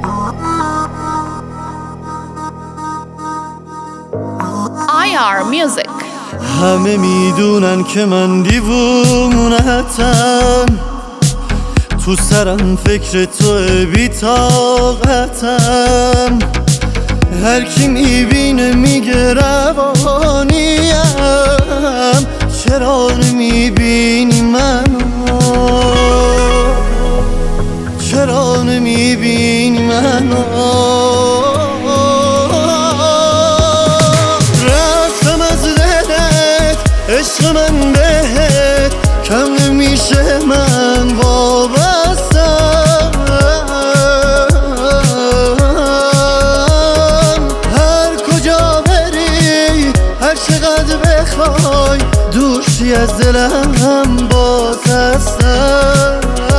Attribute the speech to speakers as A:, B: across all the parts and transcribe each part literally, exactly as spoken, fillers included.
A: آی آر Music.
B: همه میدونن که من دیوونتم، تو سرم فکر تو بی‌طاقتم. هر کی میبینه میگه روانیم، چرا نمیبینی منو؟ چرا نمیبینی منو؟ رفتم از دلت، عشق من بهت کم نمیشه، من وابستم. هر کجا بری، هر چقدر بخوای، دوشی از دلم باز هستم.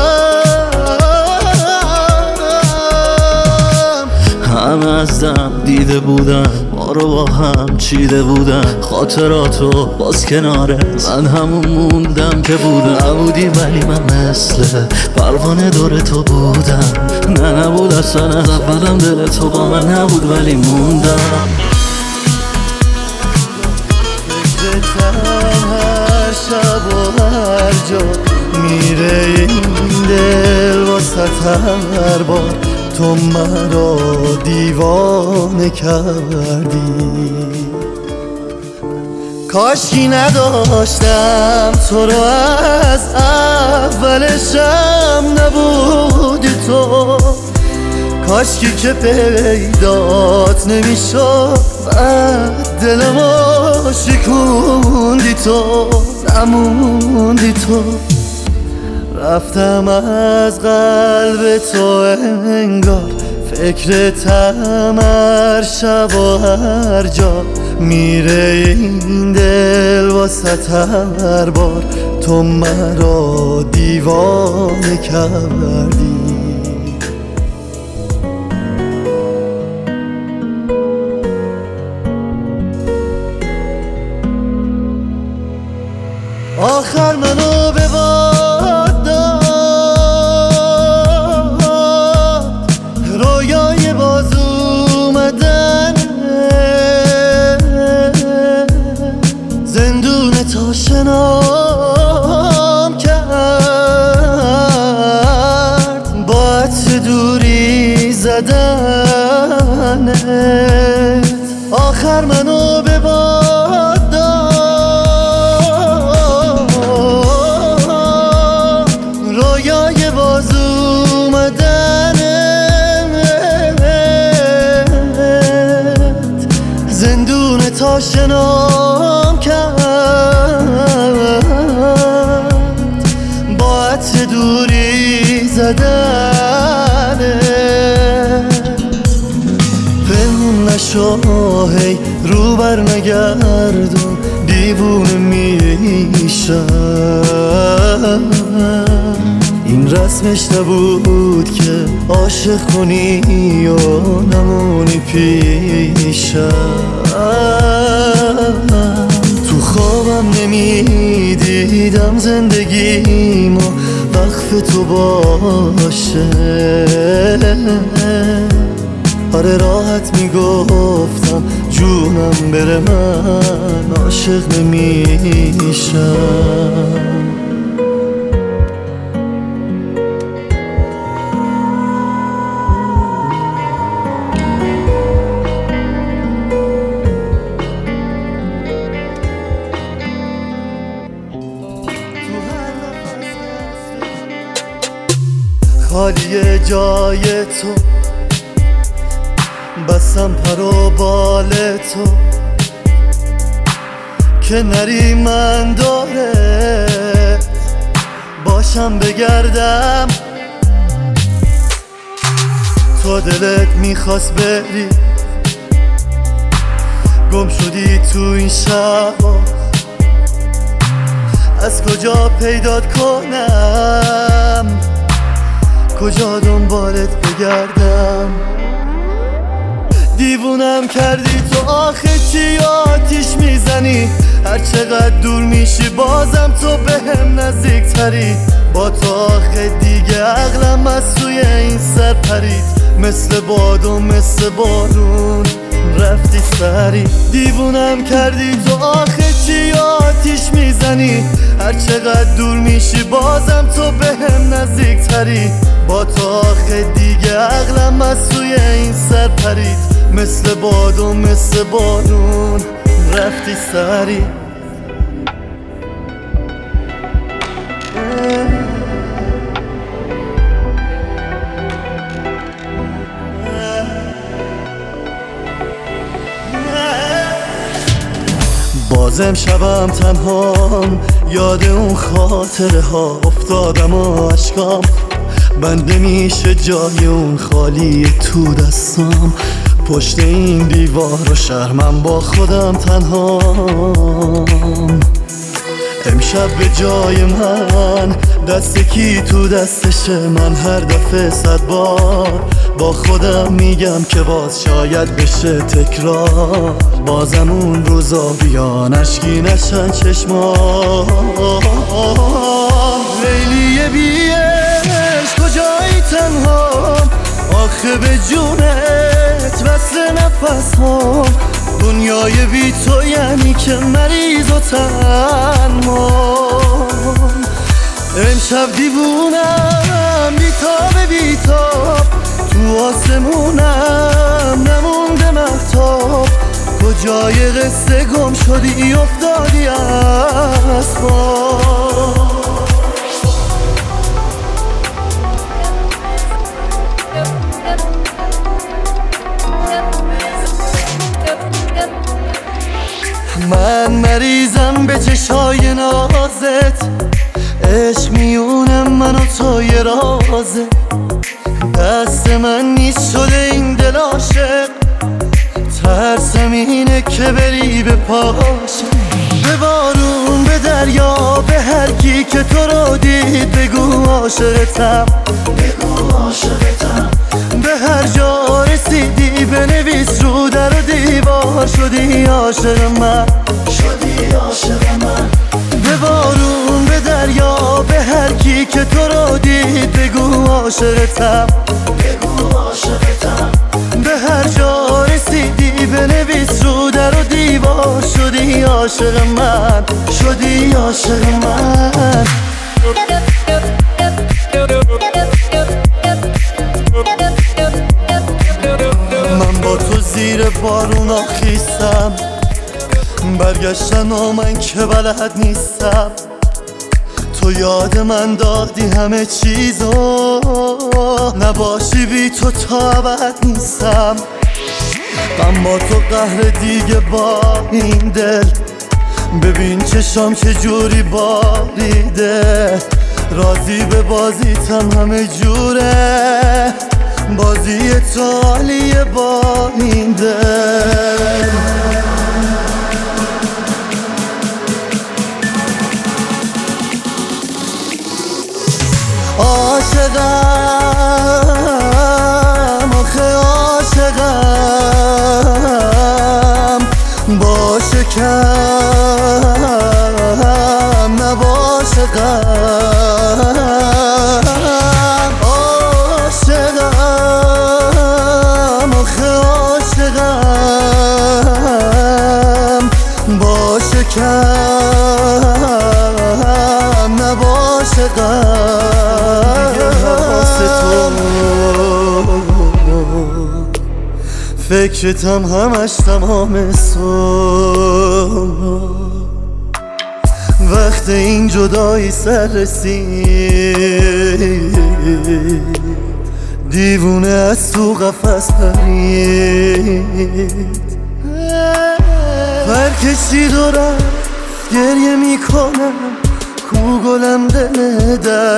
B: همه از دم دیده بودم، ما رو با هم چیده بودم، خاطراتو باز کناره من همون موندم که بودم. نبودی ولی من مثل پروانه دور تو بودم. نه نبود اصلا از اولم دل تو با من نبود ولی موندم. فکرتم هر شب و هر جا، میره این دل واسطم هر بار. تو مرا دیوانه کردی، کاشکی نداشتم تو رو از اولشم نبودی تو. کاشکی که پیدات نمیشد، بعد دلمو شکوندی تو، نموندی تو. رفتم از قلب تو انگار، فکرتم هر شب و هر جا، میره این دل واسطم هر بار. تو مرا دیوانه کردی. آخر منو به باد داد، رویای باز اومدن، زندون تا شنام کرد، با عطر دوری زدنت. آخر منو به باد داد، رویای باز اومدنت، زندون تا شنام کرد، با عطر دوری زدنت. پنهون نشو هی، رو بر نگردون، دیوونه میشم. این رسمش نبود که عاشق کنی و نمونی پیشم. تو خوابم نمیدیدم زندگیمو وقف تو باشه. آره راحت میگفتم جونم بره، من عاشق نمیشم. خالی جای تو، بسم پر و بال تو، که نری من داره باشم بگردم. تو دلت میخواست بری، گم شدی تو این شبا، از کجا پیدات کنم، کجا دنبالت بگردم. دیوونم کردی تو، آخه چی آتیش میزنی؟ هر چقدر دور میشی بازم تو بهم نزدیک تری. با تو آخه دیگه عقلم از توی این سر پرید. مثل باد و مثل بارون رفتی سری. دیوونم کردی تو آخه چی آتیش میزنی، هر چقدر دور میشی بازم تو بهم نزدیک تری. با تو آخه دیگه عقلم از سوی این سر پرید، مثل باد و مثل بارون رفتی سری. بازم شبم تنهام، یاد اون خاطره ها افتادم و عشقام بنده میشه جای اون خالی تو دستام. پشت این دیوار و شرمم با خودم تنهام. امشب به جای من دست کی تو دستشه، من هر دفعه صد بار با خودم میگم که باز شاید بشه تکرار. بازم اون روزا بیان اشکی نشن چشما. لیلی بیش کجایی تنها، آخه به جونت وصل نفس ها. دنیای بی تو یعنی که مریض و تنها. امشب دیوونم بیتاب بیتاب، تو آسمونم نمونده مهتاب. کجای قصه گم شدی افتادی از خواب. من مریضم به چشای نازت، عشق میونم من و تو یه رازه. دست من نیست شده این دل عاشق، ترسم اینه که بری به پاشه. به بارون به دریا به هر کی که تو رو دید بگو عاشقتم، بگو عاشقتم. به هر جا رسیدی بنویس رو در و دیوار شدی عاشق من، شدی عاشق من. به بارون به دریا به هر کی که تو رو دید بگو عاشقتم، بگو عاشقتم. به هر جا رسیدی بنویس رو در و دیوار شدی عاشق من، شدی عاشق من. من با تو زیر بارون آخیستم، برگشتن و من که بلد نیستم. تو یاد من دادی همه چیزو، نباشی بی تو تا ابد نیستم. غم با تو قهر دیگه با این دل، ببین چشام چجوری باریده. راضی به بازیتم همه جوره، بازی تو عالیه با این دل. عاشقم آخه عاشقم، باشه کم نباشه غم. عاشقم آخه عاشقم، باشه کم نباشه غم. فکرتم همش تمام صبح، وقت این جدایی سر رسید. دیوونه از تو قفس پرید، پرکشید و رفت گریه میکنم. کو گلم دل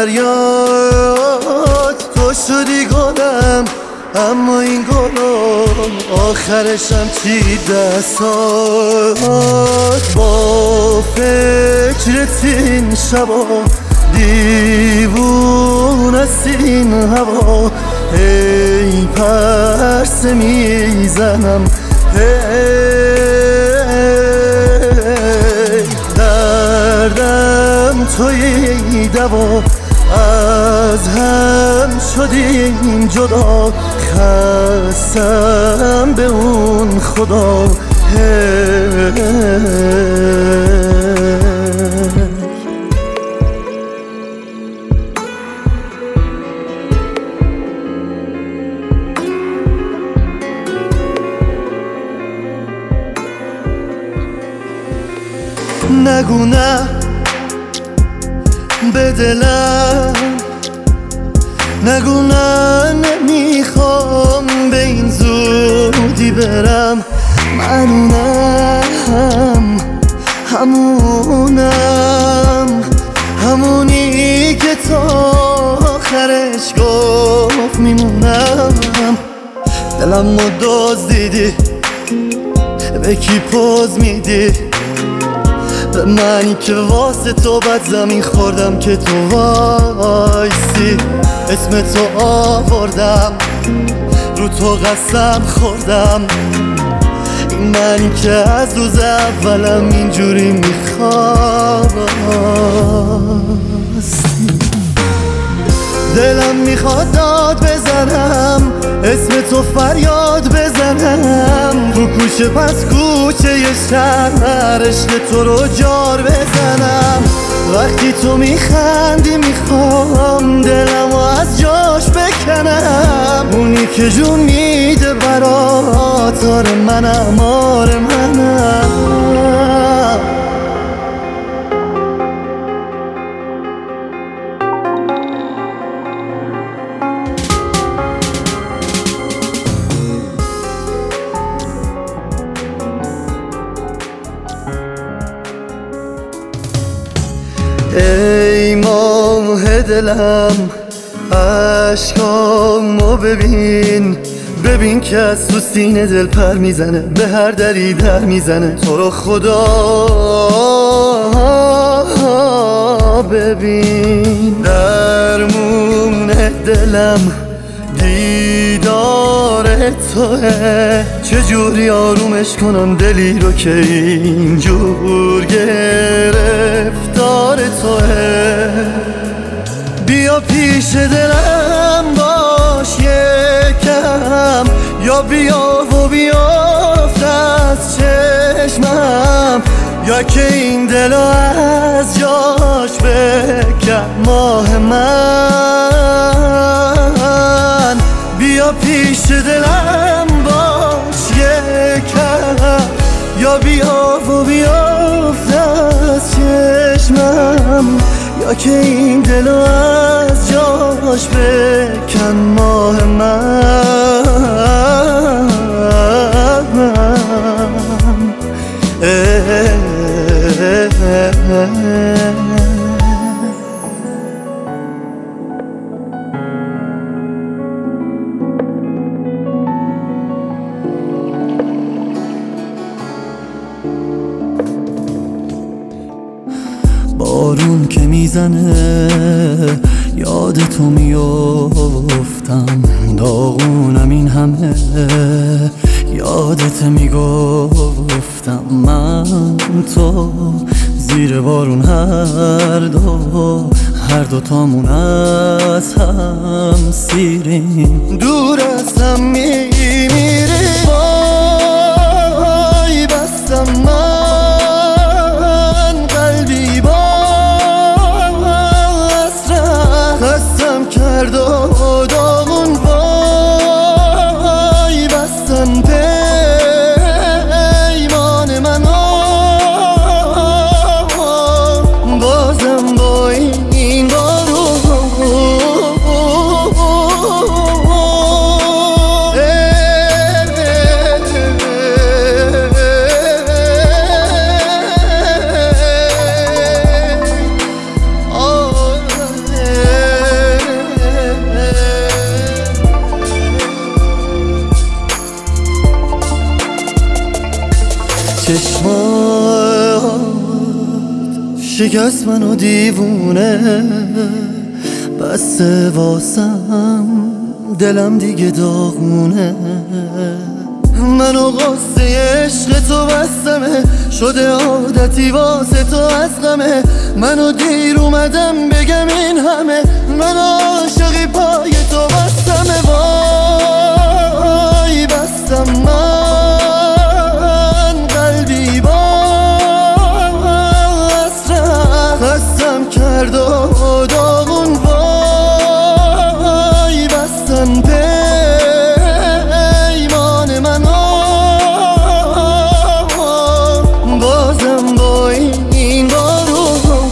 B: دریات، تو شدی گلم اما این گلم آخرشم چی دستات. با فکرت این شبا دیوون است این هوا. هی پرسه میزنم هی، دردم توی دوا از هم شدیم جدا، خستم به اون خدا. نگو نه به دلم، نگو نه نمیخوام به این زودی برم. منونم، همونم، همونی که تا آخرش گفت میمونم. دلم رو دزدیدی، به کی پوز میدی؟ به منی که واسه تو بد زمین خوردم که تو وایسی. اسم تو آوردم، رو تو قسم خوردم. این منی که از روز اولم اینجوری میخواست. دلم میخواد داد بزنم، اسم تو فریاد بزنم. رو کوچه پس کوچه ی شهر عشق تو رو جار بزنم. وقتی تو میخندی میخوام دلم رو از جاش بکنم. اونی که جون میده برات، آره منم، آره منم. ای ماه دلم، عشقامو ببین، ببین که از تو سینه دل پر میزنه، به هر دری در میزنه. تو رو خدا ببین، درمون دلم دیدار توه. چجوری آرومش کنم دلی رو که اینجور گرفتار توه. بیا پیش دلم باش یکم، یا بیا و بیافت از چشمم، یا که این دلو از جاش بکن. ماه من بیا پیش دلم باش یکم، یا بیا و بیافت از چشمم، یا که این دلو از جاش بکن. ماه من بارون که میزنه یاد تو میافتم، داغونم این همه یادت میگفتم. من تو زیر بارون هر دو، هر دو تامون از هم سیریم، دور از هم میمیریم. وای بستم من قلبی با حسرت، خستم کرد و داغون. وای بستم پیمان من، بازم با این بارون. چشمات شکست منو دیوونه، بسته واسم دلم دیگه داغونه. منو قصه عشق تو بستمه، شده عادتی واسه تو از غمه. منو دیر اومدم بگم این همه، من عاشقی پای تو بستمه. وای بستم من قلبی با حسرت، خستم کرد و داغون. وای بستم پیمان منو، بازم با این بارو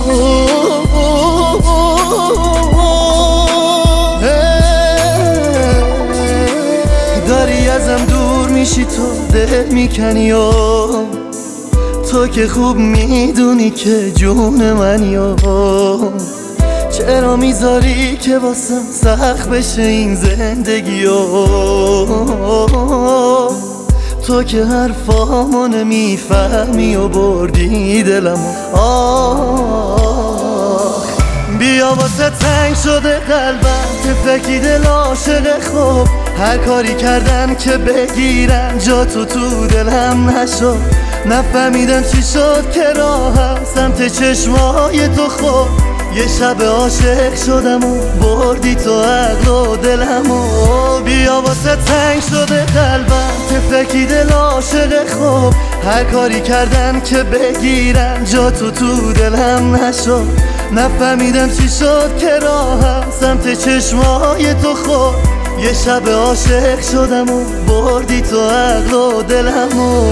B: داری ازم دور میشی، تو دل میکنی و تو که خوب میدونی که جون منی و چرا میذاری که واسم سخت بشه این زندگی و تو که حرفامو نمیفهمی و بردی دلمو. آه بیا واسه تنگ شده قلبم، تفلکی دل عاشق خوب. هر کاری کردن که بگیرن جا تو تو دلم نشد. نفهمیدم چی شد که راهم سمت چشمای تو خود. یه شب عاشق شدم و بردی تو عقل و دلمو. بیا واسه تنگ شده قلبم، تفلکی دل عاشق خوب. هر کاری کردن که بگیرن جا تو تو دلم نشد. نفهمیدم چی شد که راهم سمت چشمای تو خود. یه شب عاشق شدم و بردی تو عقل و دلمو.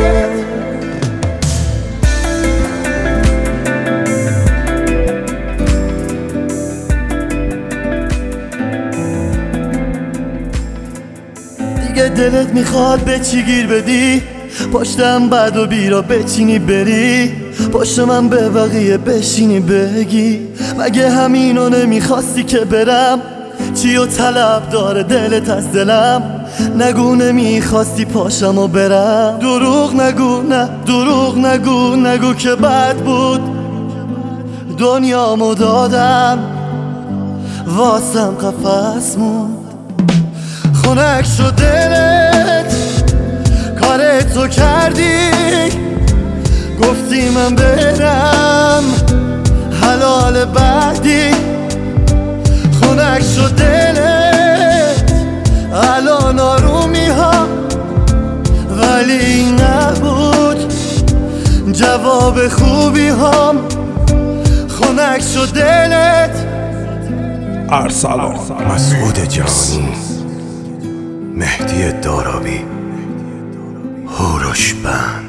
B: دیگه دلت میخواد به چی گیر بدی؟ پشتم بد و بیرا بچینی بری، پشت من به بقیه بشینی بگی مگه همینو نمیخواستی که برم؟ چی و طلب داره دلت از دلم؟ نگو نمیخواستی پاشم و برم. دروغ نگو، نه دروغ نگو، نگو که بد بود دنیامو دادم واسم قفس موند. خنک شد دلت کار تو کردی، گفتی من برم حلال بعدی. خنک شد دلت الان آرومی ها، ولی نبود جواب خوبی هم. خنک شد دلت.
A: ارسلان مسعود جانی، مهدی دارابی، هوروش بند.